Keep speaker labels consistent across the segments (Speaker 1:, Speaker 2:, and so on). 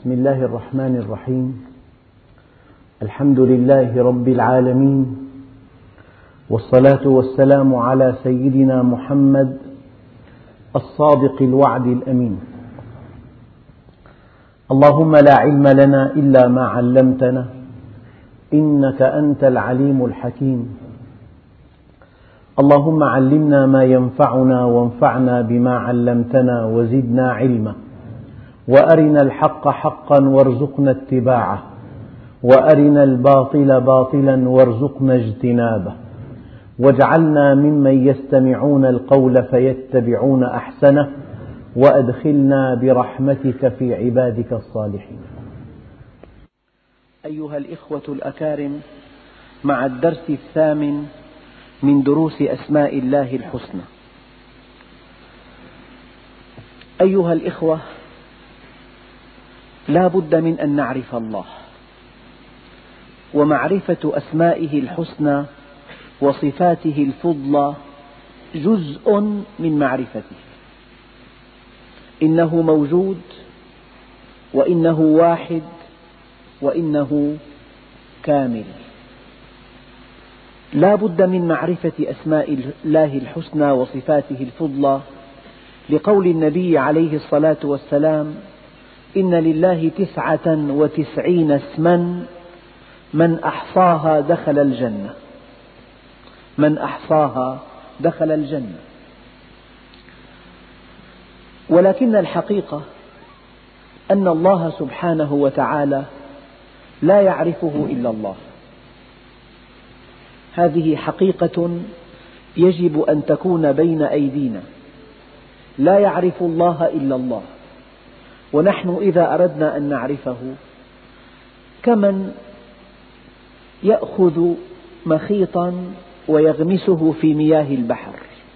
Speaker 1: بسم الله الرحمن الرحيم. الحمد لله رب العالمين، والصلاة والسلام على سيدنا محمد الصادق الوعد الأمين. اللهم لا علم لنا إلا ما علمتنا إنك أنت العليم الحكيم. اللهم علمنا ما ينفعنا وانفعنا بما علمتنا وزدنا علما، وأرنا الحق حقا وارزقنا اتباعه، وأرنا الباطل باطلا وارزقنا اجتنابه، واجعلنا ممن يستمعون القول فيتبعون أحسنه، وأدخلنا برحمتك في عبادك الصالحين. أيها الإخوة الأكارم، مع الدرس الثامن من دروس أسماء الله الحسنى. أيها الإخوة، لا بد من أن نعرف الله، ومعرفة أسمائه الحسنى وصفاته الفضلى جزء من معرفته. إنه موجود، وإنه واحد، وإنه كامل. لا بد من معرفة أسماء الله الحسنى وصفاته الفضلى، لقول النبي عليه الصلاة والسلام: إن لله 99 اسما من أحصاها دخل الجنة. من أحصاها دخل الجنة. ولكن الحقيقة أن الله سبحانه وتعالى لا يعرفه إلا الله. هذه حقيقة يجب أن تكون بين أيدينا. لا يعرف الله إلا الله، ونحن إذا أردنا أن نعرفه كمن يأخذ مخيطا ويغمسه في مياه البحر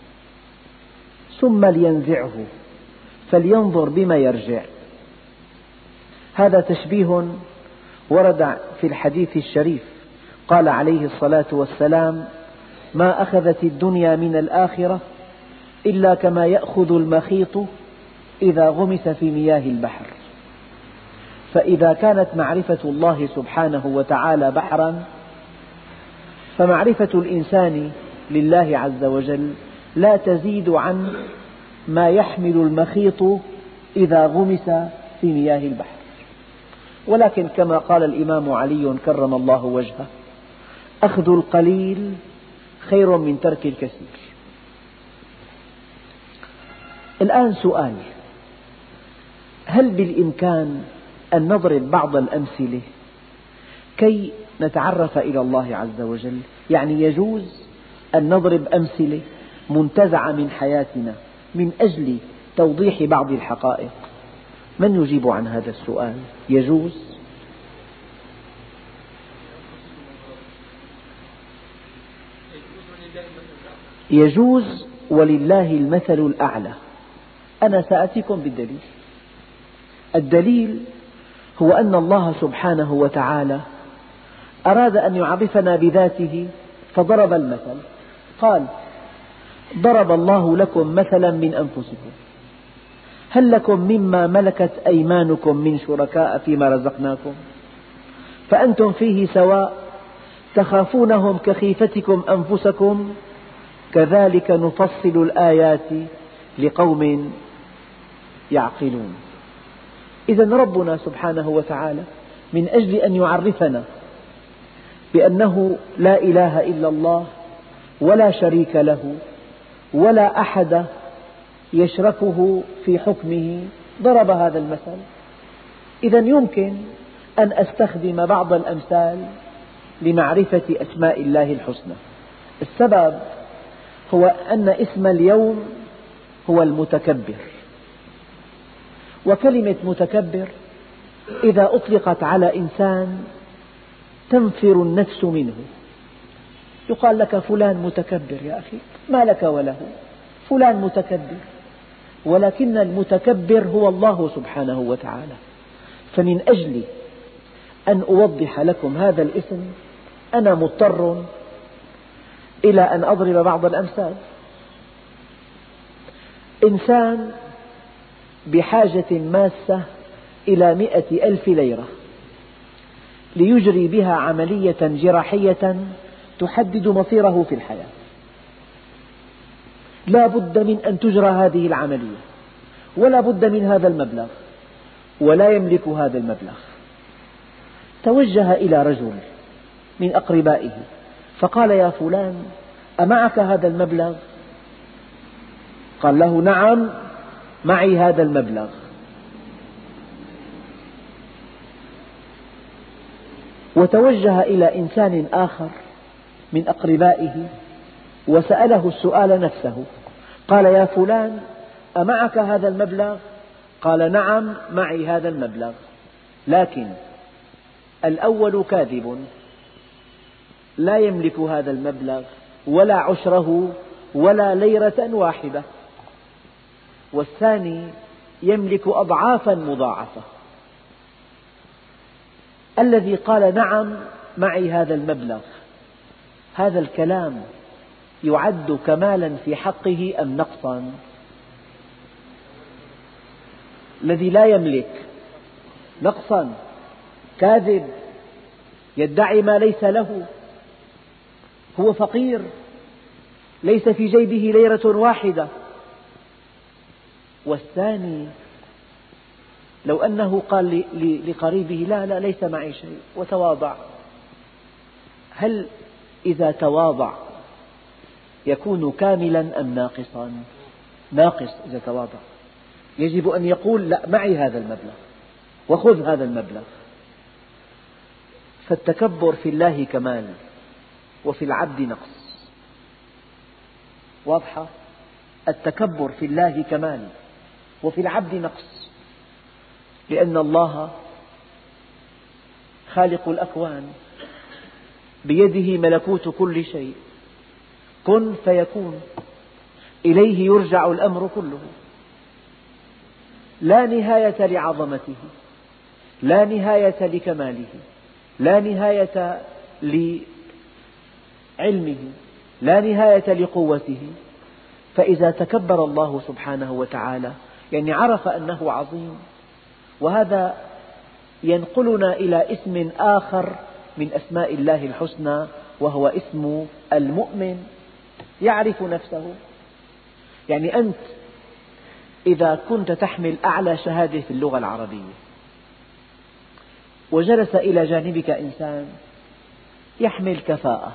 Speaker 1: ثم لينزعه فلينظر بما يرجع. هذا تشبيه ورد في الحديث الشريف. قال عليه الصلاة والسلام: ما أخذت الدنيا من الآخرة إلا كما يأخذ المخيط إذا غمس في مياه البحر. فإذا كانت معرفة الله سبحانه وتعالى بحرا، فمعرفة الإنسان لله عز وجل لا تزيد عن ما يحمل المخيط إذا غمس في مياه البحر. ولكن كما قال الإمام علي كرم الله وجهه: أخذ القليل خير من ترك الكثير. الآن سؤال: هل بالإمكان أن نضرب بعض الأمثلة كي نتعرف إلى الله عز وجل؟ يعني يجوز أن نضرب أمثلة منتزعة من حياتنا من أجل توضيح بعض الحقائق؟ من يجيب عن هذا السؤال؟ يجوز؟ يجوز، ولله المثل الأعلى. أنا سأتيكم بالدليل. الدليل هو أن الله سبحانه وتعالى أراد أن يعرفنا بذاته فضرب المثل. قال: ضرب الله لكم مثلا من أنفسكم، هل لكم مما ملكت أيمانكم من شركاء فيما رزقناكم فأنتم فيه سواء، تخافونهم كخيفتكم أنفسكم، كذلك نفصل الآيات لقوم يعقلون. إذن ربنا سبحانه وتعالى من أجل أن يعرفنا بأنه لا إله إلا الله ولا شريك له ولا أحد يشركه في حكمه ضرب هذا المثل. إذن يمكن أن أستخدم بعض الأمثال لمعرفة أسماء الله الحسنى. السبب هو أن اسم اليوم هو المتكبر، وكلمة متكبر إذا أطلقت على إنسان تنفر النفس منه. يقال لك فلان متكبر. يا أخي، ما لك وله، فلان متكبر. ولكن المتكبر هو الله سبحانه وتعالى. فمن أجل أن أوضح لكم هذا الاسم أنا مضطر إلى أن أضرب بعض الأمثال. إنسان بحاجة ماسة إلى 100,000 ليرة ليجري بها عملية جراحية تحدد مصيره في الحياة. لا بد من أن تجرى هذه العملية، ولا بد من هذا المبلغ، ولا يملك هذا المبلغ. توجه إلى رجل من أقربائه فقال: يا فلان، أمعك هذا المبلغ؟ قال له: نعم، معي هذا المبلغ. وتوجه إلى إنسان آخر من أقربائه وسأله السؤال نفسه، قال: يا فلان، أمعك هذا المبلغ؟ قال: نعم، معي هذا المبلغ. لكن الأول كاذب، لا يملك هذا المبلغ ولا عشره ولا ليرة واحدة، والثاني يملك أضعافا مضاعفة. الذي قال: نعم، معي هذا المبلغ، هذا الكلام يعد كمالا في حقه أم نقصا؟ الذي لا يملك نقصا، كاذب، يدعي ما ليس له، هو فقير، ليس في جيبه ليرة واحدة. والثاني لو أنه قال لقريبه: لا لا، ليس معي شيء، وتواضع، هل إذا تواضع يكون كاملا أم ناقصا؟ ناقص إذا تواضع. يجب أن يقول: لا، معي هذا المبلغ، وخذ هذا المبلغ. فالتكبر في الله كمال، وفي العبد نقص. واضحة؟ التكبر في الله كمال، وفي العبد نقص، لأن الله خالق الأكوان، بيده ملكوت كل شيء، كن فيكون، إليه يرجع الأمر كله، لا نهاية لعظمته، لا نهاية لكماله، لا نهاية لعلمه، لا نهاية لقوته. فإذا تكبر الله سبحانه وتعالى يعني عرف أنه عظيم. وهذا ينقلنا إلى اسم آخر من أسماء الله الحسنى، وهو اسم المؤمن، يعرف نفسه. يعني أنت إذا كنت تحمل أعلى شهادة في اللغة العربية، وجلس إلى جانبك إنسان يحمل كفاءة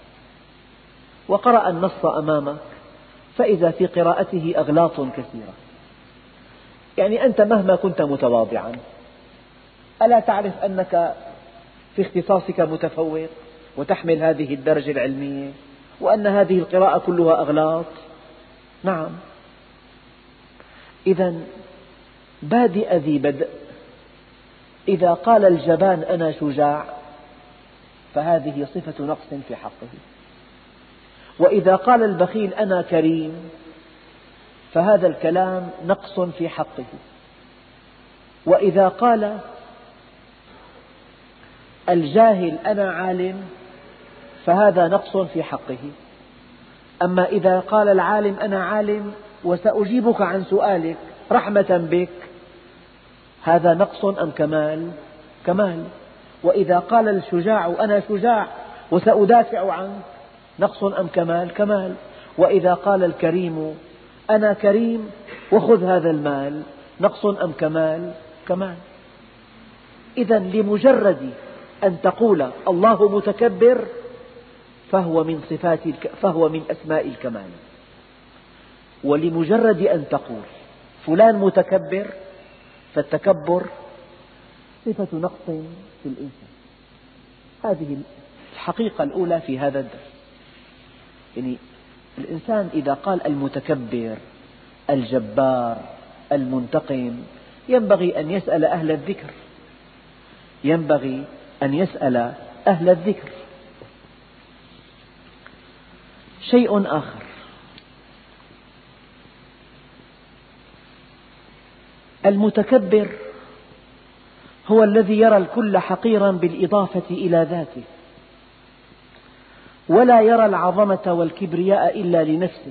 Speaker 1: وقرأ النص أمامك، فإذا في قراءته أغلاط كثيرة، يعني أنت مهما كنت متواضعا، ألا تعرف أنك في اختصاصك متفوق وتحمل هذه الدرجة العلمية، وأن هذه القراءة كلها أغلاط؟ نعم. إذا بادئ ذي بدء، إذا قال الجبان: أنا شجاع، فهذه صفة نقص في حقه. وإذا قال البخيل: أنا كريم، فهذا الكلام نقص في حقه. وإذا قال الجاهل: أنا عالم، فهذا نقص في حقه. أما إذا قال العالم: أنا عالم وسأجيبك عن سؤالك رحمة بك، هذا نقص أم كمال؟ كمال. وإذا قال الشجاع: أنا شجاع وسأدافع عنك، نقص أم كمال؟ كمال. وإذا قال الكريم: أنا كريم وخذ هذا المال، نقص أم كمال؟ كمال. إذا لمجرد أن تقول الله متكبر فهو من أسماء الكمال، ولمجرد أن تقول فلان متكبر فالتكبر صفة نقص في الإنسان. هذه الحقيقة الأولى في هذا الدرس. يعني الإنسان إذا قال المتكبر، الجبار، المنتقم، ينبغي أن يسأل أهل الذكر، ينبغي أن يسأل أهل الذكر. شيء آخر، المتكبر هو الذي يرى الكل حقيرا بالإضافة إلى ذاته، ولا يرى العظمة والكبرياء إلا لنفسه،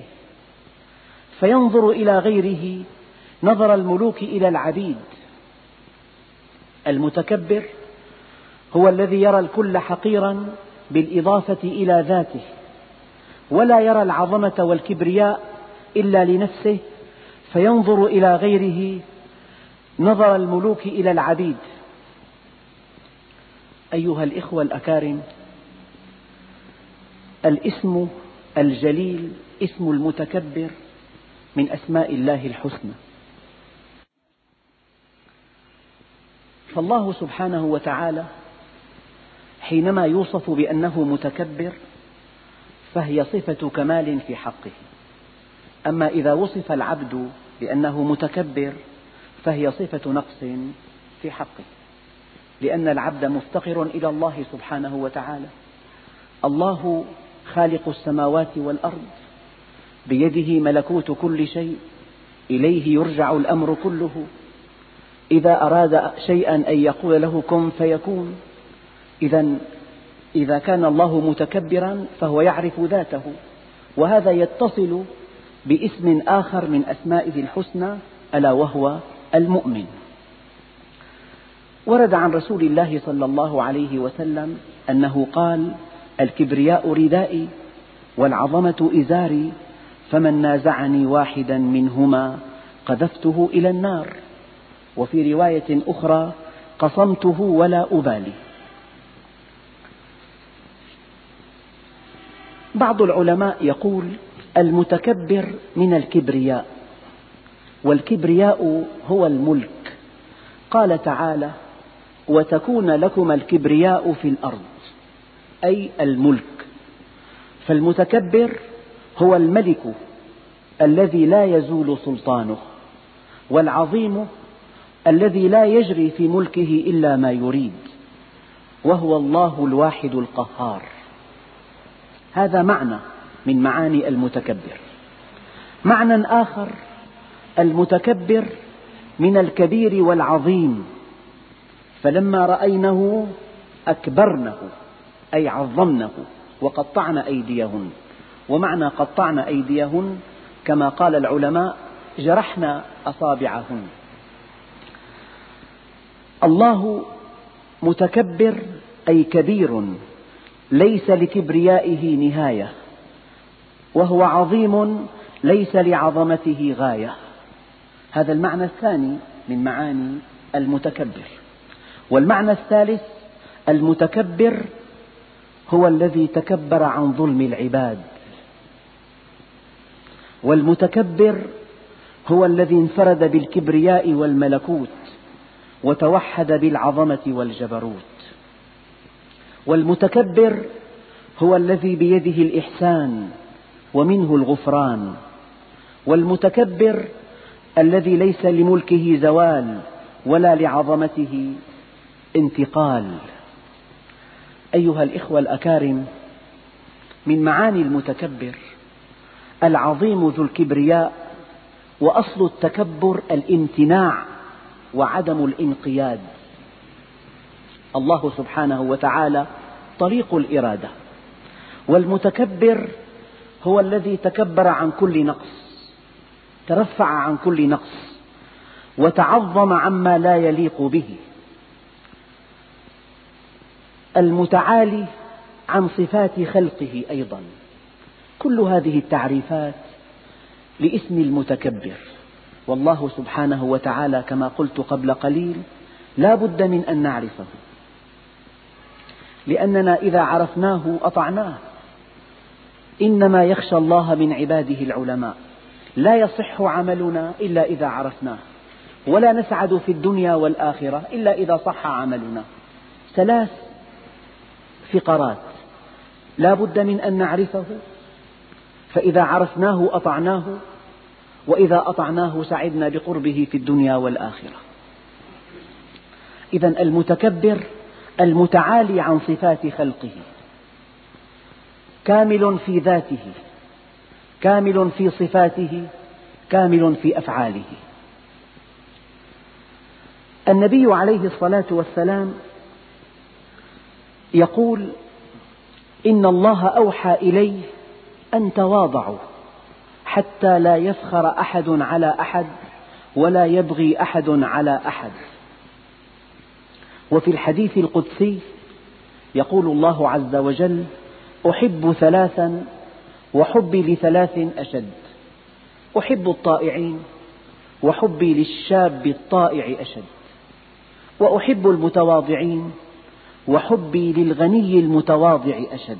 Speaker 1: فينظر إلى غيره نظر الملوك إلى العبيد، المتكبر هو الذي يرى الكل حقيرا بالإضافة إلى ذاته، ولا يرى العظمة والكبرياء إلا لنفسه، فينظر إلى غيره نظر الملوك إلى العبيد. أيها الإخوة الأكارم، الاسم الجليل اسم المتكبر من أسماء الله الحسنى، فالله سبحانه وتعالى حينما يوصف بأنه متكبر فهي صفة كمال في حقه، أما إذا وصف العبد بأنه متكبر فهي صفة نقص في حقه، لأن العبد مفتقر إلى الله سبحانه وتعالى. الله خالق السماوات والأرض، بيده ملكوت كل شيء، إليه يرجع الأمر كله، إذا أراد شيئا أن يقول له كن فيكون. إذا كان الله متكبرا فهو يعرف ذاته، وهذا يتصل باسم آخر من أسمائه الحسنى ألا وهو المؤمن. ورد عن رسول الله صلى الله عليه وسلم أنه قال: الكبرياء ردائي والعظمة إزاري، فمن نازعني واحدا منهما قذفته إلى النار. وفي رواية أخرى: قصمته ولا أبالي. بعض العلماء يقول: المتكبر من الكبرياء، والكبرياء هو الملك. قال تعالى: وتكون لكم الكبرياء في الأرض، أي الملك. فالمتكبر هو الملك الذي لا يزول سلطانه، والعظيم الذي لا يجري في ملكه إلا ما يريد، وهو الله الواحد القهار. هذا معنى من معاني المتكبر. معنى آخر: المتكبر من الكبير والعظيم، فلما رأينه أكبرنه أي عظمنه وقطعن أيديهن. ومعنى قطعن أيديهن كما قال العلماء: جرحنا أصابعهن. الله متكبر أي كبير ليس لكبريائه نهاية، وهو عظيم ليس لعظمته غاية. هذا المعنى الثاني من معاني المتكبر. والمعنى الثالث: المتكبر هو الذي تكبر عن ظلم العباد، والمتكبر هو الذي انفرد بالكبرياء والملكوت وتوحد بالعظمة والجبروت. والمتكبر هو الذي بيده الإحسان ومنه الغفران، والمتكبر الذي ليس لملكه زوال ولا لعظمته انتقال. أيها الإخوة الأكارم، من معاني المتكبر العظيم ذو الكبرياء، وأصل التكبر الامتناع وعدم الانقياد. الله سبحانه وتعالى طليق الإرادة، والمتكبر هو الذي تكبر عن كل نقص، ترفع عن كل نقص وتعظم عما لا يليق به. المتعالي عن صفات خلقه أيضا. كل هذه التعريفات لاسم المتكبر، والله سبحانه وتعالى كما قلت قبل قليل لا بد من أن نعرفه، لأننا إذا عرفناه أطعناه. إنما يخشى الله من عباده العلماء. لا يصح عملنا إلا إذا عرفناه، ولا نسعد في الدنيا والآخرة إلا إذا صح عملنا. 3 فقرات لا بد من أن نعرفه، فإذا عرفناه أطعناه، وإذا أطعناه سعدنا بقربه في الدنيا والآخرة. إذن المتكبر المتعالي عن صفات خلقه، كامل في ذاته، كامل في صفاته، كامل في أفعاله. النبي عليه الصلاة والسلام يقول: إن الله أوحى إلي أن تواضعوا حتى لا يفخر أحد على أحد ولا يبغي أحد على أحد. وفي الحديث القدسي يقول الله عز وجل: أحب ثلاثا وحبي لثلاث أشد: أحب الطائعين وحبي للشاب الطائع أشد، وأحب المتواضعين وحبي للغني المتواضع أشد،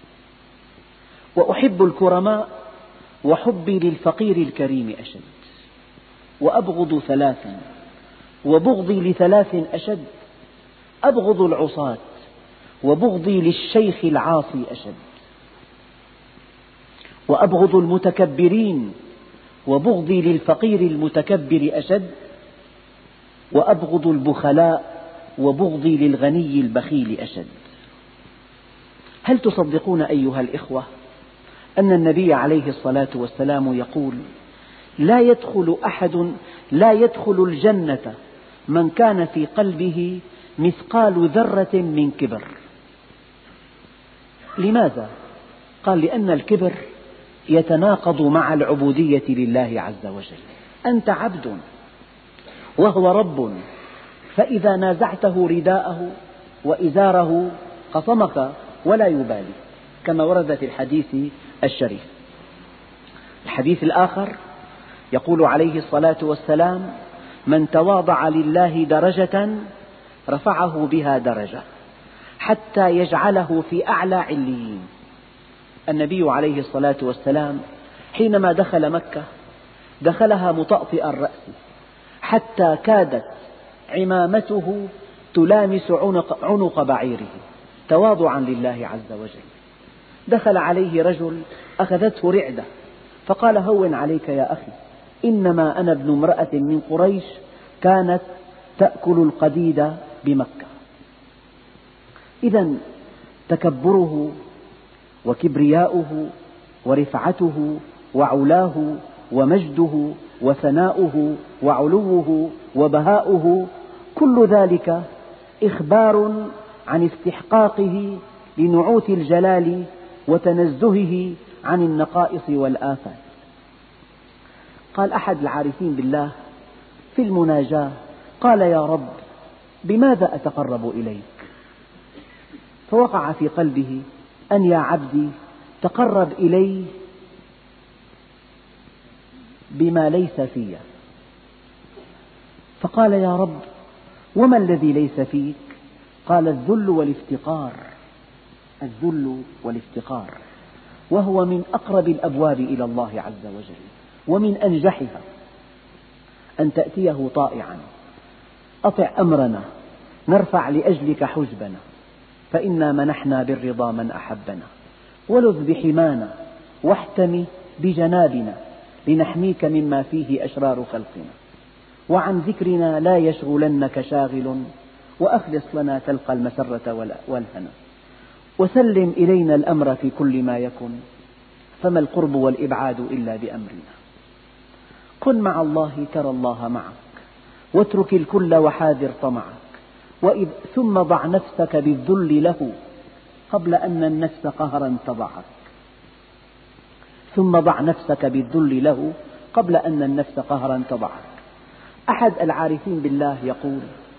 Speaker 1: وأحب الكرماء وحبي للفقير الكريم أشد، وأبغض ثلاثا وبغضي لثلاث أشد: أبغض العصاة وبغضي للشيخ العاصي أشد، وأبغض المتكبرين وبغضي للفقير المتكبر أشد، وأبغض البخلاء وبغضي للغني البخيل أشد. هل تصدقون أيها الإخوة أن النبي عليه الصلاة والسلام يقول: لا يدخل الجنة من كان في قلبه مثقال ذرة من كبر. لماذا؟ قال: لأن الكبر يتناقض مع العبودية لله عز وجل. أنت عبد وهو رب، فإذا نازعته رداءه وإزاره قصمك ولا يبالي، كما ورد في الحديث الشريف. الحديث الآخر يقول عليه الصلاة والسلام: من تواضع لله درجة رفعه بها درجة حتى يجعله في أعلى عليين. النبي عليه الصلاة والسلام حينما دخل مكة دخلها مطأطئ الرأس حتى كادت عمامته تلامس عنق بعيره تواضعا لله عز وجل. دخل عليه رجل أخذته رعدة فقال: هون عليك يا أخي، إنما أنا ابن امرأة من قريش كانت تأكل القديد بمكة. إذا تكبره وكبرياؤه ورفعته وعلاه ومجده وثناؤه وعلوه وبهاؤه، كل ذلك إخبار عن استحقاقه لنعوت الجلال وتنزهه عن النقائص والآفات. قال أحد العارفين بالله في المناجاة: قال: يا رب، بماذا أتقرب إليك؟ فوقع في قلبه أن يا عبدي تقرب إلي بما ليس في. فقال: يا رب، وما الذي ليس فيك؟ قال: الذل والافتقار. الذل والافتقار، وهو من أقرب الأبواب إلى الله عز وجل ومن أنجحها. أن تأتيه طائعا: أطع أمرنا نرفع لأجلك حجبنا، فإنا منحنا بالرضا من أحبنا، ولذ بحمانا واحتمي بجنابنا لنحميك مما فيه أشرار خلقنا، وعن ذكرنا لا يشغلنك شاغل، وأخلص لنا تلقى المسرة والهنا، وسلم إلينا الأمر في كل ما يكن، فما القرب والإبعاد إلا بأمرنا. كن مع الله ترى الله معك، واترك الكل وحاذر طمعك، ثم ضع نفسك بالذل له قبل أن النفس قهرا تضعك. ثم ضع نفسك بالذل له قبل أن النفس قهرا تضعك. أحد العارفين بالله يقول: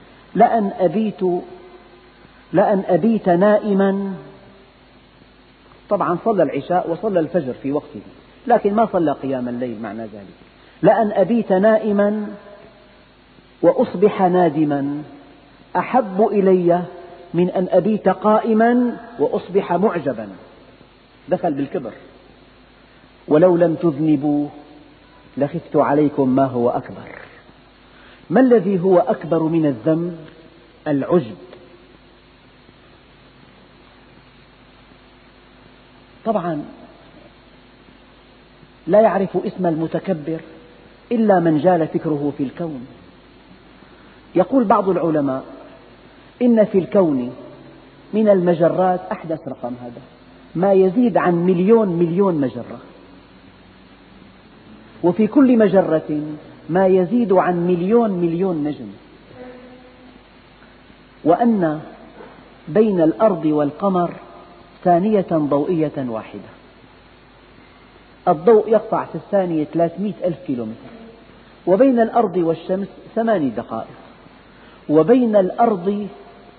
Speaker 1: لأن أبيت نائما. طبعا صلى العشاء وصلى الفجر في وقته، لكن ما صلى قيام الليل، معنى ذلك لأن أبيت نائما وأصبح نادما أحب إلي من أن أبيت قائما وأصبح معجبا. دخل بالكبر: ولو لم تذنبوا لخفت عليكم ما هو أكبر. ما الذي هو أكبر من الذنب؟ العجب. طبعا لا يعرف اسم المتكبر إلا من جال فكره في الكون. يقول بعض العلماء: إن في الكون من المجرات، أحدث رقم هذا، ما يزيد عن مليون مجرة، وفي كل مجرة ما يزيد عن مليون نجم، وأن بين الأرض والقمر ثانية ضوئية واحدة. الضوء يقطع في الثانية 300,000 كيلومتر، وبين الأرض والشمس 8 دقائق، وبين الأرض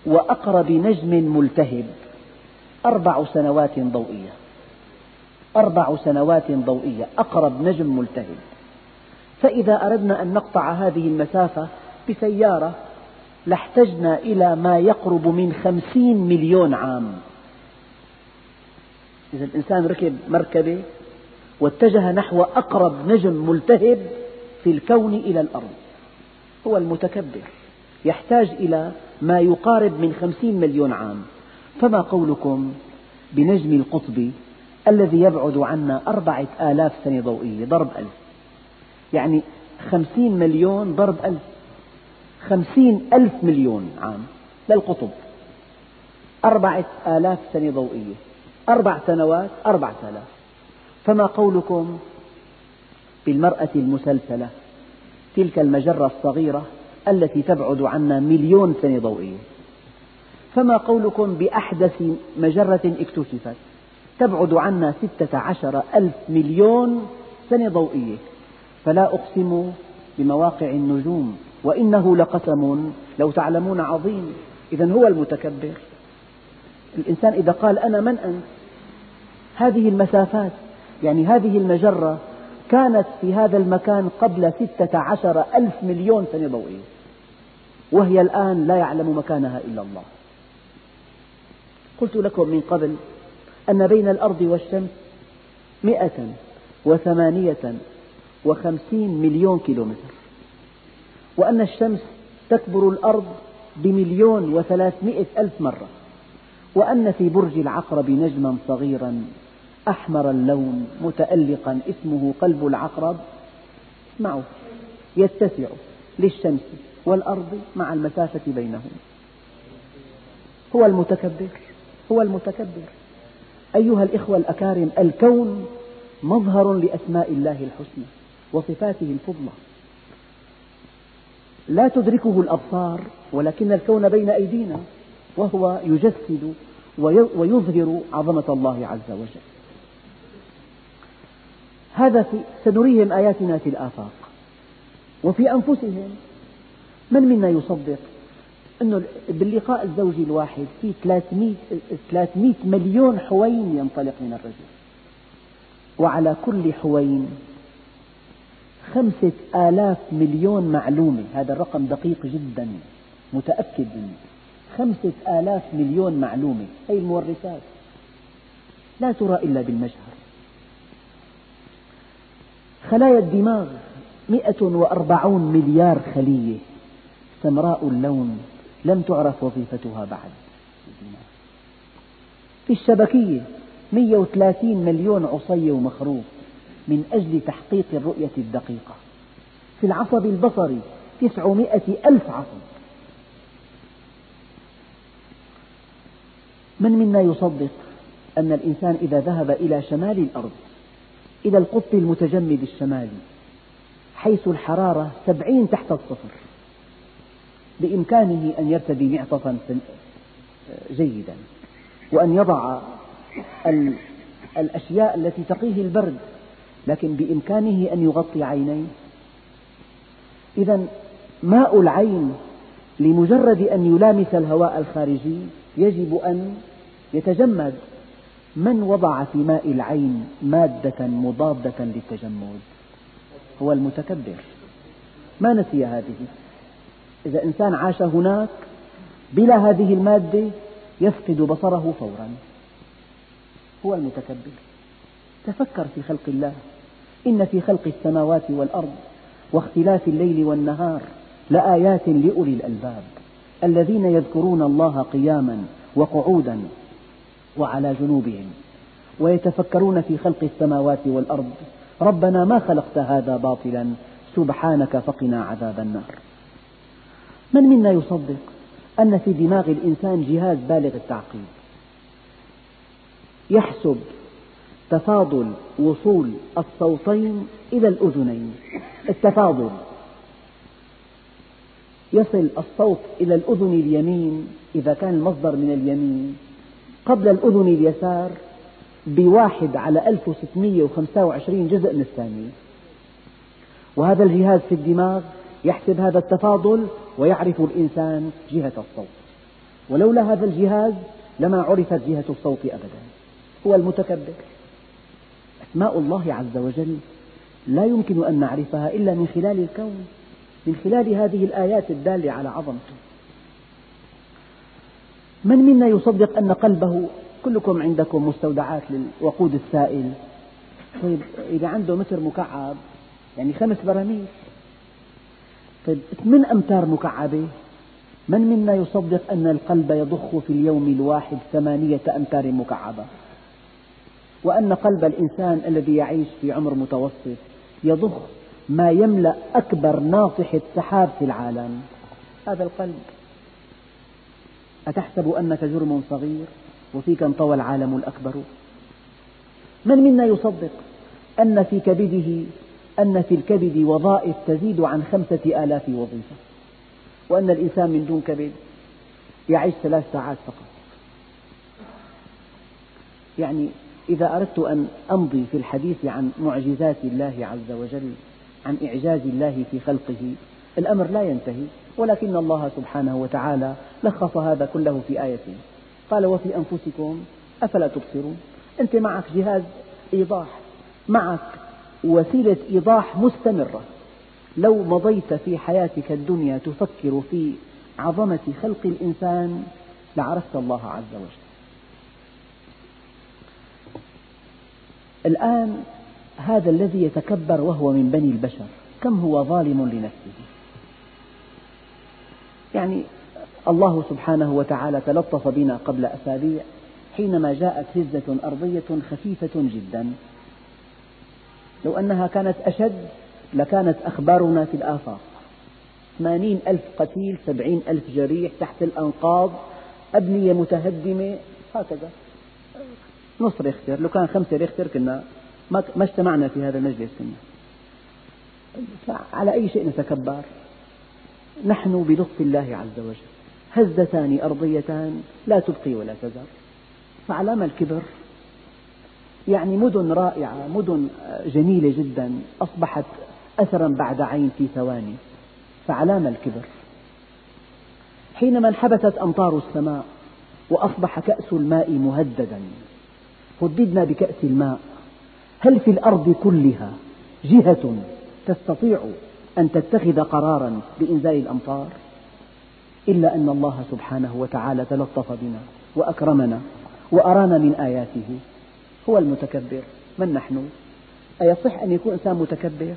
Speaker 1: وأقرب نجم ملتهب 4 سنوات ضوئية. 4 سنوات ضوئية أقرب نجم ملتهب. فإذا أردنا أن نقطع هذه المسافة بسيارة لاحتجنا إلى ما يقرب من 50 مليون عام. إذا الإنسان ركب مركبة واتجه نحو أقرب نجم ملتهب في الكون إلى الأرض، هو المتكبر، يحتاج إلى ما يقارب من 50 مليون عام. فما قولكم بنجم القطب الذي يبعد عنا 4000 سنة ضوئية ضرب 1000، يعني 50 مليون ضرب 1000، 50,000 مليون عام للقطب. 4000 سنة ضوئية، 4 سنوات 4000. فما قولكم بالمرأة المسلسلة، تلك المجرة الصغيرة التي تبعد عنا 1,000,000 سنة ضوئية؟ فما قولكم بأحدث مجرة اكتشفت تبعد عنا 16,000 مليون سنة ضوئية؟ فلا أقسم بمواقع النجوم وإنه لقسم لو تعلمون عظيم. إذن هو المتكبر. الإنسان إذا قال أنا من أنت؟ هذه المسافات، يعني هذه المجرة كانت في هذا المكان قبل 16,000 مليون سنة ضوئية، وهي الآن لا يعلم مكانها إلا الله. قلت لكم من قبل أن بين الأرض والشمس 158 مليون كيلومتر، وأن الشمس تكبر الأرض ب1,300,000 مرة، وأن في برج العقرب نجما صغيرا أحمر اللون متألقا اسمه قلب العقرب، اسمعوا، يتسع للشمس والأرض مع المسافة بينهم. هو المتكبر، هو المتكبر. أيها الإخوة الأكارم، الكون مظهر لأسماء الله الحسنى وصفاته الفضلى، لا تدركه الأبصار، ولكن الكون بين أيدينا وهو يجسد ويظهر عظمة الله عز وجل. سنريهم آياتنا في الآفاق وفي أنفسهم. من منا يصدق أنه باللقاء الزوجي الواحد في 300 مليون حوين ينطلق من الرجل، وعلى كل حوين 5,000 مليون معلومة. هذا الرقم دقيق جدا، متأكد منه. 5,000 مليون معلومة، هذه المورثات لا ترى إلا بالمجهر. خلايا الدماغ 140 مليار خلية سمراء اللون لم تعرف وظيفتها بعد. في الشبكية 130 مليون عصية ومخروط من أجل تحقيق الرؤية الدقيقة. في العصب البصري 900,000 عصب. من منا يصدق أن الإنسان إذا ذهب إلى شمال الأرض، إلى القطب المتجمد الشمالي حيث الحرارة 70 تحت الصفر، بإمكانه أن يرتدي معطفا جيدا، وأن يضع الأشياء التي تقيه البرد، لكن بإمكانه أن يغطي عينيه. إذا ماء العين لمجرد أن يلامس الهواء الخارجي يجب أن يتجمد. من وضع في ماء العين مادة مضادة للتجمد؟ هو المتكبر، ما نسي هذه. إذا إنسان عاش هناك بلا هذه المادة يفقد بصره فورا. هو المتكبر. تفكر في خلق الله. إن في خلق السماوات والأرض واختلاف الليل والنهار لآيات لأولي الألباب الذين يذكرون الله قياما وقعودا وعلى جنوبهم ويتفكرون في خلق السماوات والأرض ربنا ما خلقت هذا باطلا سبحانك فقنا عذاب النار. من منا يصدق أن في دماغ الإنسان جهاز بالغ التعقيد يحسب تفاضل وصول الصوتين إلى الأذنين؟ التفاضل، يصل الصوت إلى الأذن اليمين إذا كان المصدر من اليمين قبل الأذن اليسار ب1 على 1625 جزء من الثانية. وهذا الجهاز في الدماغ يحسب هذا التفاضل ويعرف الإنسان جهة الصوت. ولولا هذا الجهاز لما عرفت جهة الصوت أبدا. هو المتكبر. أسماء الله عز وجل لا يمكن أن نعرفها إلا من خلال الكون، من خلال هذه الآيات الدالة على عظمته. من منا يصدق أن قلبه، كلكم عندكم مستودعات للوقود السائل، طيب إذا عنده متر مكعب يعني 5 براميل، طيب 8 أمتار مكعبة. من منا يصدق أن القلب يضخ في اليوم الواحد 8 أمتار مكعبة، وأن قلب الإنسان الذي يعيش في عمر متوسط يضخ ما يملأ أكبر ناطحة سحاب في العالم؟ هذا القلب. أتحسب أنك جرم صغير وفيك انطوى العالم الأكبر؟ من منا يصدق أن في الكبد وظائف تزيد عن 5000 وظيفة، وأن الإنسان من دون كبد يعيش 3 ساعات فقط؟ يعني إذا أردت أن أمضي في الحديث عن معجزات الله عز وجل، عن إعجاز الله في خلقه، الأمر لا ينتهي، ولكن الله سبحانه وتعالى لخص هذا كله في آية، قال: وفي أنفسكم أفلا تبصرون. أنت معك جهاز إيضاح، معك وسيلة إيضاح مستمرة. لو مضيت في حياتك الدنيا تفكر في عظمة خلق الإنسان لعرفت الله عز وجل. الآن هذا الذي يتكبر وهو من بني البشر كم هو ظالم لنفسه. يعني الله سبحانه وتعالى تلطف بنا قبل أسابيع حينما جاءت هزة أرضية خفيفة جدا، لو أنها كانت أشد لكانت أخبارنا في الآفاق: 80,000 قتيل، 70,000 جريح تحت الأنقاض، أبنية متهدمة، هكذا. نص ريختر، لو كان 5 ريختر كنا ما اجتمعنا في هذا المجلس كنا. على أي شيء نتكبر؟ نحن بلطف الله عز وجل هزتان أرضيتان لا تبقي ولا تذر، فعلام الكبر. يعني مدن رائعة، مدن جميلة جدا أصبحت أثرا بعد عين في ثواني، فعلام الكبر. حينما انحبست أمطار السماء وأصبح كأس الماء مهددا، هددنا بكأس الماء، هل في الأرض كلها جهة تستطيع أن تتخذ قرارا بإنزال الأمطار؟ إلا أن الله سبحانه وتعالى تلطف بنا وأكرمنا وأرانا من آياته. هو المتكبر. من نحن؟ أيصح أن يكون إنسان متكبر؟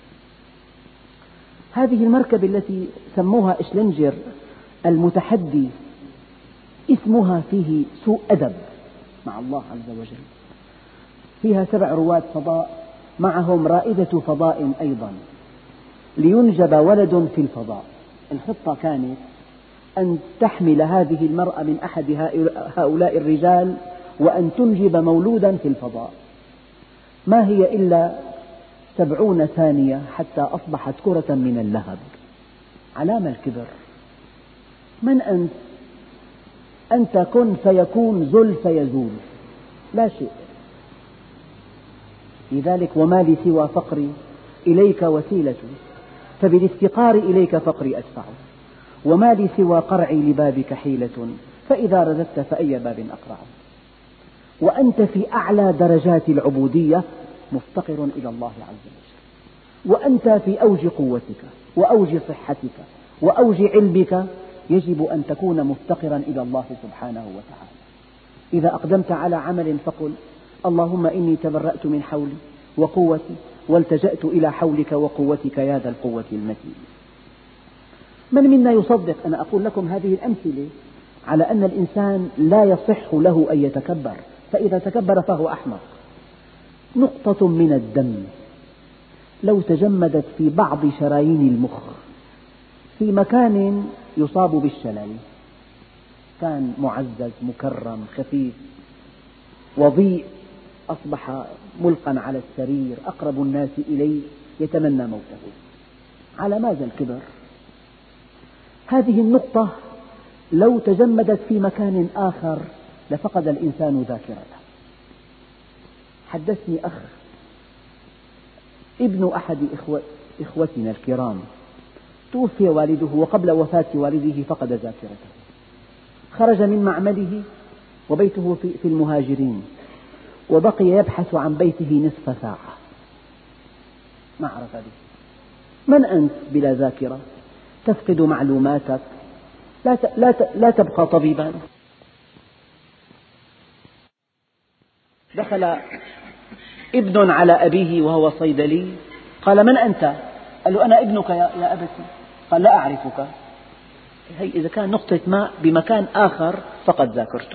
Speaker 1: هذه المركبة التي سموها إشلنجر المتحدي اسمها فيه سوء أدب مع الله عز وجل. فيها 7 رواد فضاء معهم رائدة فضاء أيضا لينجب ولد في الفضاء. الخطة كانت أن تحمل هذه المرأة من أحد هؤلاء الرجال وأن تنجب مولودا في الفضاء. ما هي إلا 70 ثانية حتى أصبحت كرة من اللهب. علام الكبر. من أنت؟ أنت كن فيكون، زل فيزول، لا شيء. لذلك وما لي سوى فقري إليك وسيلة، فبالافتقار إليك فقري أدفع، وما لي سوى قرعي لبابك حيلة، فإذا رددت فأي باب أقرع. وأنت في أعلى درجات العبودية مفتقر إلى الله عز وجل، وأنت في أوج قوتك وأوج صحتك وأوج علمك، يجب أن تكون مفتقرا إلى الله سبحانه وتعالى. إذا أقدمت على عمل فقل: اللهم إني تبرأت من حولي وقوتي والتجأت إلى حولك وقوتك يا ذا القوة المتين. من منا يصدق؟ أنا أقول لكم هذه الأمثلة على أن الإنسان لا يصح له أن يتكبر، فإذا تكبر فهو أحمق. نقطة من الدم لو تجمدت في بعض شرايين المخ في مكان يصاب بالشلل، كان معزز مكرم خفيف وضيء، أصبح ملقا على السرير، أقرب الناس إليه يتمنى موته. على ماذا الكبر؟ هذه النقطة لو تجمدت في مكان آخر لفقد الإنسان ذاكرته. حدثني أخ ابن أحد إخوتنا الكرام، توفي والده وقبل وفاة والده فقد ذاكرته، خرج من معمله وبيته في المهاجرين، وبقي يبحث عن بيته نصف ساعة، ما عرف به. من أنت بلا ذاكرة؟ تفقد معلوماتك، لا تبقى طبيبا. دخل ابن على أبيه وهو صيدلي، قال: من أنت؟ قال له: أنا ابنك يا أبتي. قال: لا أعرفك. هي إذا كان نقطة ماء بمكان آخر فقد ذاكرته.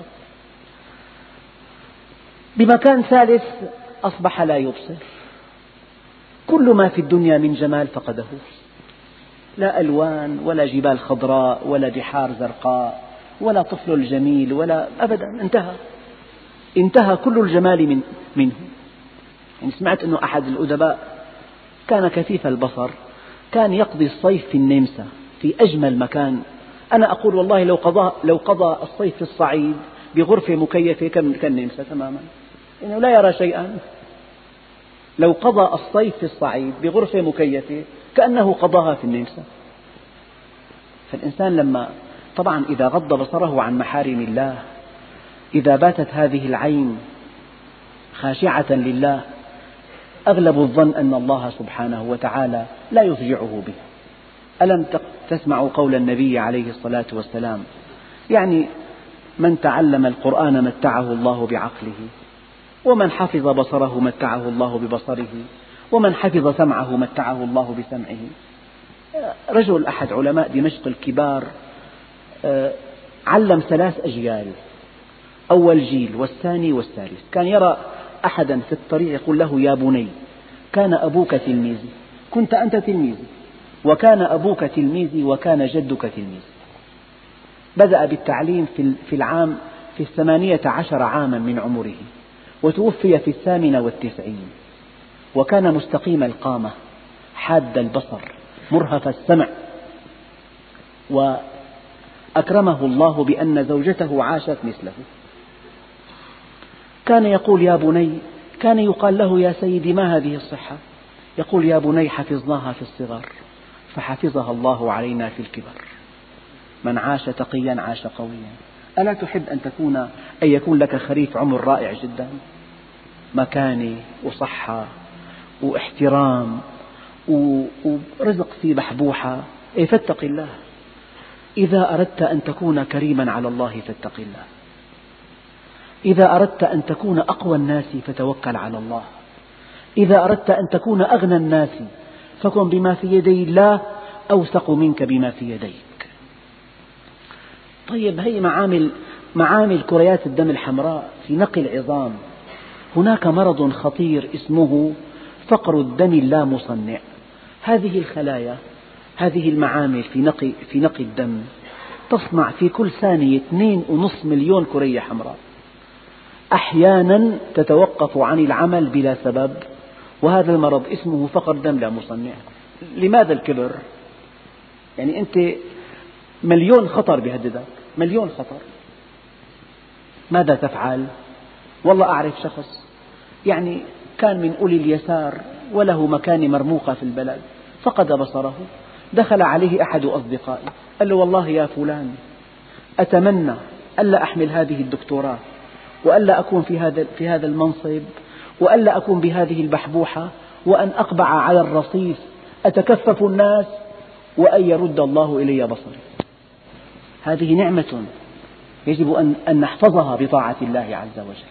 Speaker 1: بمكان ثالث أصبح لا يبصر، كل ما في الدنيا من جمال فقده، لا ألوان ولا جبال خضراء ولا بحار زرقاء ولا طفل الجميل ولا أبدا، انتهى كل الجمال منه. يعني سمعت أنه أحد الأدباء كان كثيف البصر، كان يقضي الصيف في النمسا في أجمل مكان. أنا أقول والله لو قضى الصيف في الصعيد بغرفة مكيفة كالنمسا تماما، إنه لا يرى شيئا. لو قضى الصيف في الصعيد بغرفة مكيفة كأنه قضاها في النمسا. فالإنسان لما طبعا إذا غض بصره عن محارم الله، إذا باتت هذه العين خاشعة لله، أغلب الظن أن الله سبحانه وتعالى لا يفجعه بها. ألم تسمعوا قول النبي عليه الصلاة والسلام: يعني من تعلم القرآن متعه الله بعقله، ومن حفظ بصره متعه الله ببصره، ومن حفظ سمعه متعه الله بسمعه. رجل أحد علماء دمشق الكبار علم 3 أجيال، أول جيل والثاني والثالث. كان يرى أحدا في الطريق يقول له: يا بني، كان أبوك تلميذي، كنت أنت تلميذي، وكان أبوك تلميذي، وكان جدك تلميذي. بدأ بالتعليم في 18 عاما من عمره، وتوفي في 98، وكان مستقيم القامة حاد البصر مرهف السمع، وأكرمه الله بأن زوجته عاشت مثله. كان يقول: يا بني، كان يقال له: يا سيدي ما هذه الصحة؟ يقول: يا بني، حفظناها في الصغر فحفظها الله علينا في الكبر. من عاش تقيا عاش قويا. ألا تحب أن يكون لك خريف عمر رائع جدا، مكانة وصحة واحترام ورزق فيه بحبوحة؟ فاتق الله. إذا أردت أن تكون كريما على الله فاتق الله. إذا أردت أن تكون أقوى الناس فتوكل على الله. إذا أردت أن تكون أغنى الناس فكن بما في يدي الله أوثق منك بما في يديك. طيب، هي معامل كريات الدم الحمراء في نقي العظام. هناك مرض خطير اسمه فقر الدم اللامصنع. هذه الخلايا، هذه المعامل في نقي الدم تصنع في كل ثانية 2.5 مليون كرية حمراء، أحيانا تتوقف عن العمل بلا سبب، وهذا المرض اسمه فقر دم لا مصنع. لماذا الكبر؟ يعني أنت مليون خطر بيهددك، مليون خطر. ماذا تفعل؟ والله أعرف شخص يعني كان من أولي اليسار وله مكانة مرموقة في البلد، فقد بصره. دخل عليه أحد أصدقائه قال له: والله يا فلان، أتمنى ألا أحمل هذه الدكتوراه، وألا أكون في هذا المنصب، وألا أكون بهذه البحبوحة، وأن أقبع على الرصيف أتكفف الناس، وأن يرد الله إلي بصري. هذه نعمة يجب أن نحفظها بطاعة الله عز وجل.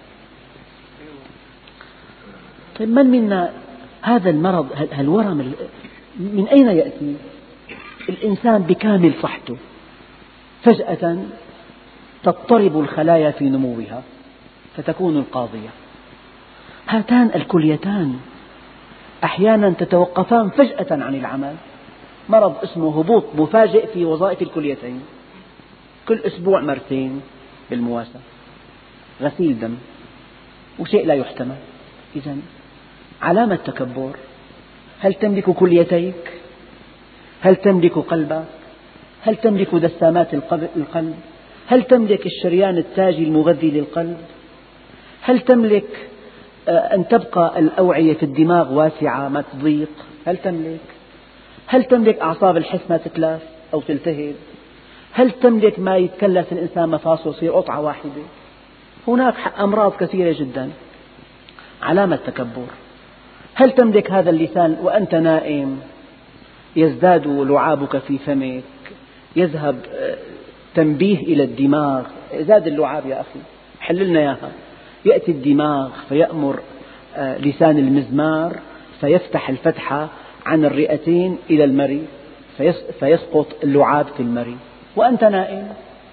Speaker 1: طيب، من منا هذا المرض، الورم من أين يأتي؟ الإنسان بكامل صحته فجأة تضطرب الخلايا في نموها فتكون القاضية. هاتان الكليتان أحيانا تتوقفان فجأة عن العمل. مرض اسمه هبوط مفاجئ في وظائف الكليتين، كل أسبوع مرتين بالمواساة، غسيل دم وشيء لا يحتمل. إذن علامة تكبر. هل تملك كليتيك؟ هل تملك قلبك؟ هل تملك دسامات القلب؟ هل تملك الشريان التاجي المغذي للقلب؟ هل تملك أن تبقى الأوعية في الدماغ واسعة ما تضيق؟ هل تملك أعصاب الحس ما تتلف أو تلتهب؟ هل تملك ما يتكلس الإنسان مفاصله يصير قطعة واحدة؟ هناك أمراض كثيرة جدا علامة تكبر. هل تملك هذا اللسان وأنت نائم يزداد لعابك في فمك، يذهب تنبيه إلى الدماغ، زاد اللعاب يا أخي حل لنا إياها، يأتي الدماغ فيأمر لسان المزمار فيفتح الفتحة عن الرئتين إلى المري فيسقط اللعاب في المري وأنت نائم.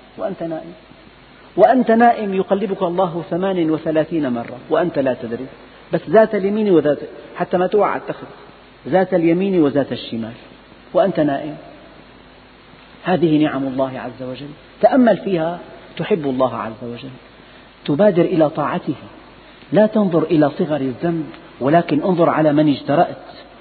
Speaker 1: وأنت نائم يقلبك الله 38 مرة وأنت لا تدري، بس ذات اليمين وذات، حتى ما توقع على التخت، ذات اليمين وذات الشمال وأنت نائم. هذه نعم الله عز وجل، تأمل فيها تحب الله عز وجل، تبادر إلى طاعته، لا تنظر إلى صغر الذنب ولكن انظر على من اجترأت.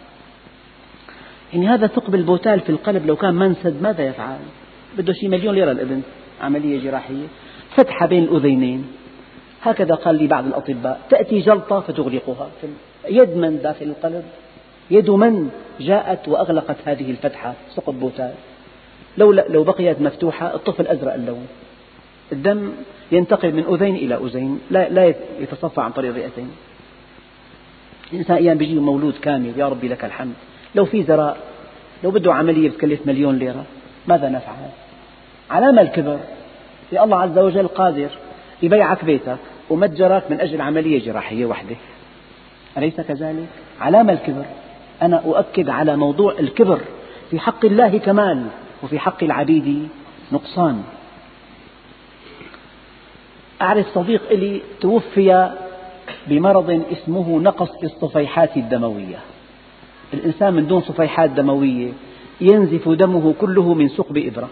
Speaker 1: يعني هذا ثقب البوتال في القلب لو كان منسد ماذا يفعل؟ بده شي 1,000,000 ليرة الابن، عملية جراحية، فتحة بين الأذينين، هكذا قال لي بعض الأطباء، تأتي جلطة فتغلقها. يد من داخل القلب؟ يد من جاءت وأغلقت هذه الفتحة ثقب بوتال؟ لو بقيت مفتوحة الطفل أزرق اللون، الدم ينتقل من أذين إلى أذين، لا يتصفى عن طريق الرئتين. الإنسان أيام بيجي مولود كامل يا ربي لك الحمد، لو في زراء، لو بده عملية بتكلف 1,000,000 ليرة ماذا نفعل؟ علامة الكبر. يا الله عز وجل قادر يبيعك بيتك ومتجرك من أجل عملية جراحية واحدة، أليس كذلك؟ علامة الكبر. أنا أؤكد على موضوع الكبر، في حق الله كمال وفي حق العبيد نقصان. أعرف صديق لي توفي بمرض اسمه نقص في الصفيحات الدموية. الإنسان من دون صفيحات دموية ينزف دمه كله من ثقب إبرة.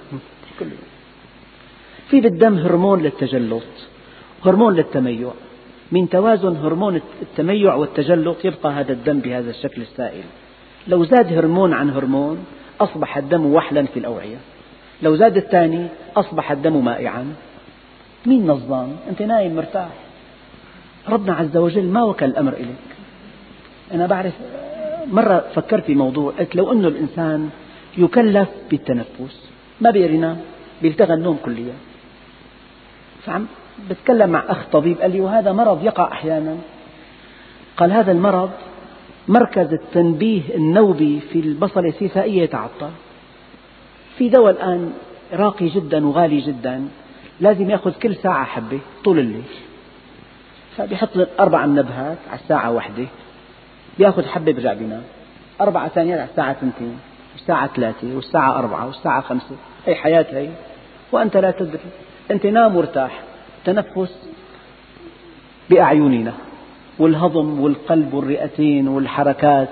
Speaker 1: في بالدم هرمون للتجلط، هرمون للتميع، من توازن هرمون التميع والتجلط يبقى هذا الدم بهذا الشكل السائل. لو زاد هرمون عن هرمون أصبح الدم وحلا في الأوعية، لو زاد الثاني أصبح الدم مائعا. مين نظام؟ أنت نايم مرتاح، ربنا عز وجل ما وكل الأمر إليك. أنا بعرف مرة فكرت في موضوع، قلت لو أنه الإنسان يكلف بالتنفس ما بيرنا بيلتغى النوم كليا. فعم بتكلم مع أخ طبيب قال لي وهذا مرض يقع أحيانا، قال هذا المرض مركز التنبيه النوبي في البصلة السيسائية يتعطل. في دواء الآن راقي جدا وغالي جدا لازم يأخذ كل ساعة حبة طول الليل، فبيحط 4 منبهات على الساعة 1، بيأخذ حبة برجع بينام، 4 ثانيات على الساعة 2 والساعة 3 والساعة 4 والساعة 5. هي حياة هي وأنت لا تدري. أنت نام مرتاح، تنفس بأعيننا والهضم والقلب والرئتين والحركات.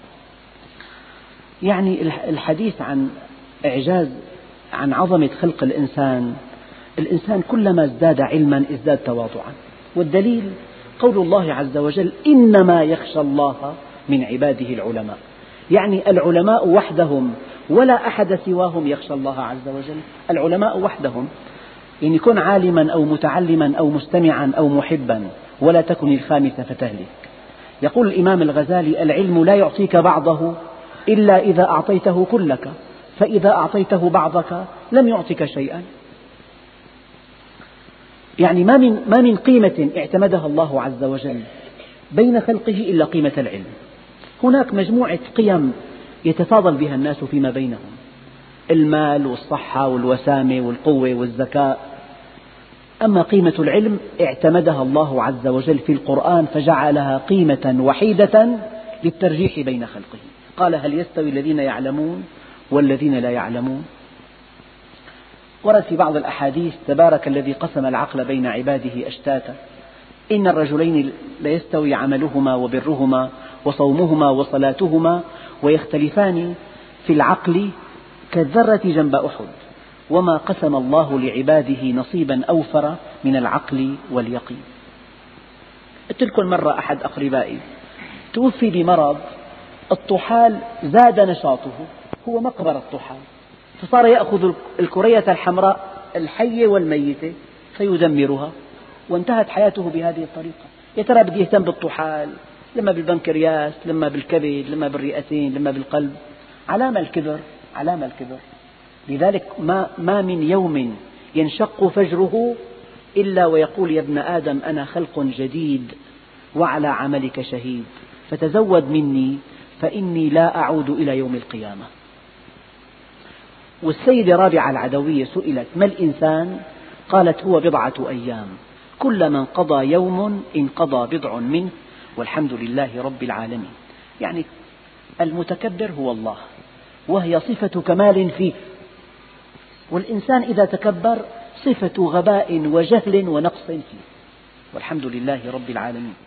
Speaker 1: يعني الحديث عن إعجاز، عن عظمة خلق الإنسان. الإنسان كلما ازداد علما ازداد تواضعا، والدليل قول الله عز وجل إنما يخشى الله من عباده العلماء. يعني العلماء وحدهم ولا أحد سواهم يخشى الله عز وجل، العلماء وحدهم. يعني كن عالما أو متعلما أو مستمعا أو محبا ولا تكن الخامسة فتهلك. يقول الإمام الغزالي العلم لا يعطيك بعضه إلا إذا أعطيته كلك، فإذا أعطيته بعضك لم يعطك شيئا. يعني ما من قيمة اعتمدها الله عز وجل بين خلقه إلا قيمة العلم. هناك مجموعة قيم يتفاضل بها الناس فيما بينهم، المال والصحة والوسامة والقوة والذكاء، أما قيمة العلم اعتمدها الله عز وجل في القرآن فجعلها قيمة وحيدة للترجيح بين خلقه. قال هل يستوي الذين يعلمون والذين لا يعلمون؟ ورد في بعض الأحاديث تبارك الذي قسم العقل بين عباده أشتاتا، إن الرجلين ليستوي عملهما وبرهما وصومهما وصلاتهما ويختلفان في العقل كالذرة جنب أحد، وما قسم الله لعباده نصيبا أوفر من العقل واليقين. قلت لكم مرة أحد أقربائي توفي بمرض الطحال زاد نشاطه، هو مقبرة الطحال، فصار يأخذ الكرية الحمراء الحية والميتة فيدمرها، وانتهت حياته بهذه الطريقة. يا ترى بده يهتم بالطحال، لما بالبنكرياس، لما بالكبد، لما بالرئتين، لما بالقلب. علامة الكبر، علامة الكبر. لذلك ما من يوم ينشق فجره إلا ويقول يا ابن آدم أنا خلق جديد وعلى عملك شهيد، فتزود مني فإني لا أعود إلى يوم القيامة. والسيدة رابعة العدوية سئلت ما الإنسان؟ قالت هو بضعة أيام، كلما انقضى يوم انقضى بضع منه والحمد لله رب العالمين. يعني المتكبر هو الله، وهي صفة كمال فيه، والإنسان إذا تكبر صفة غباء وجهل ونقص فيه، والحمد لله رب العالمين.